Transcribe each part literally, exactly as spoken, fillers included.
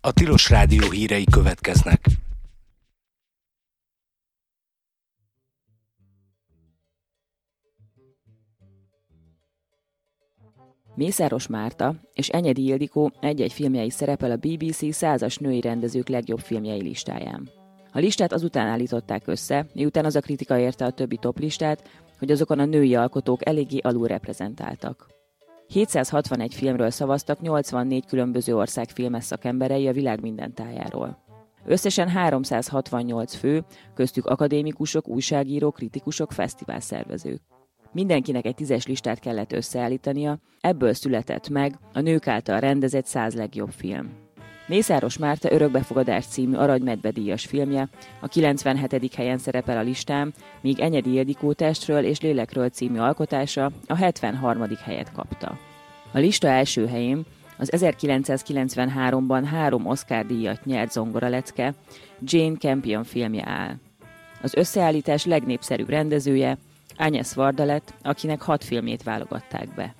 A Tilos Rádió hírei következnek. Mészáros Márta és Enyedi Ildikó egy-egy filmje is szerepel a bé bé cé százas női rendezők legjobb filmjei listáján. A listát azután állították össze, miután az a kritika érte a többi toplistát, hogy azokon a női alkotók eléggé alulreprezentáltak. hétszázhatvanegy filmről szavaztak nyolcvannégy különböző ország filmes szakemberei a világ minden tájáról. Összesen háromszázhatvannyolc fő, köztük akadémikusok, újságírók, kritikusok, fesztiválszervezők. Mindenkinek egy tízes listát kellett összeállítania, ebből született meg a nők által rendezett száz legjobb film. Mészáros Márta Örökbefogadás című Aranymedve díjas filmje a kilencvenhetedik helyen szerepel a listán, míg Enyedi Ildikó Testről és lélekről című alkotása a hetvenharmadik helyet kapta. A lista első helyén az ezerkilencszázkilencvenháromban három Oscar-díjat nyert zongoralecke, Jane Campion filmje áll. Az összeállítás legnépszerűbb rendezője Agnes Varda lett, akinek hat filmét válogatták be.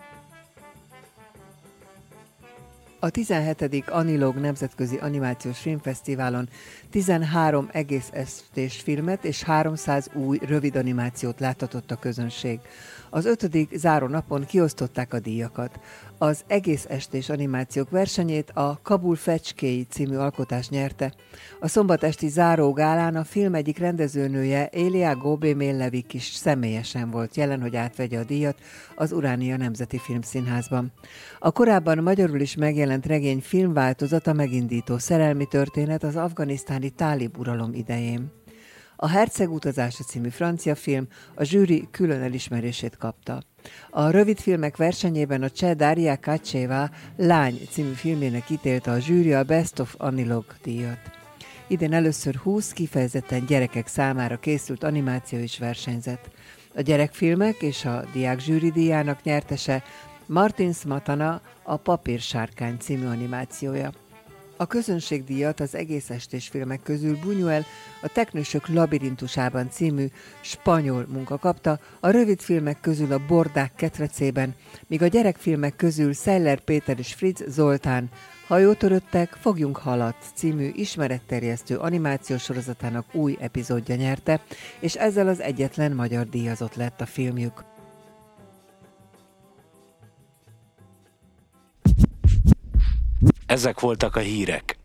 A tizenhetedik Anilog Nemzetközi Animációs Filmfesztiválon tizenhárom egész estés filmet és háromszáz új rövid animációt láthatott a közönség. Az ötödik záró napon kiosztották a díjakat. Az egész estés animációk versenyét a Kabul fecskéi című alkotás nyerte. A szombat esti záró gálán a film egyik rendezőnője, Elia Gobé-Mellevik is személyesen volt jelen, hogy átvegye a díjat az Uránia Nemzeti Filmszínházban. A korábban magyarul is megjelent regény filmváltozata megindító szerelmi történet az afganisztáni tálib uralom idején. A Herceg utazása című francia film a zsűri külön elismerését kapta. A rövidfilmek versenyében a cseh Daria Kacséva Lány című filmének ítélte a zsűri a Best of Anilog díjat. Idén először húsz kifejezetten gyerekek számára készült animáció is versenyzett. A gyerekfilmek és a diák zsűri díjának nyertese Martin Smatana a Papírsárkány című animációja. A közönségdíjat az egész estés filmek közül Buñuel a Teknősök labirintusában című spanyol munka kapta, a rövidfilmek közül a Bordák ketrecében, míg a gyerekfilmek közül Szeller Péter és Fritz Zoltán Hajótöröttek, fogjunk halat című ismeretterjesztő animációs sorozatának új epizódja nyerte, és ezzel az egyetlen magyar díjazott lett a filmjük. Ezek voltak a hírek.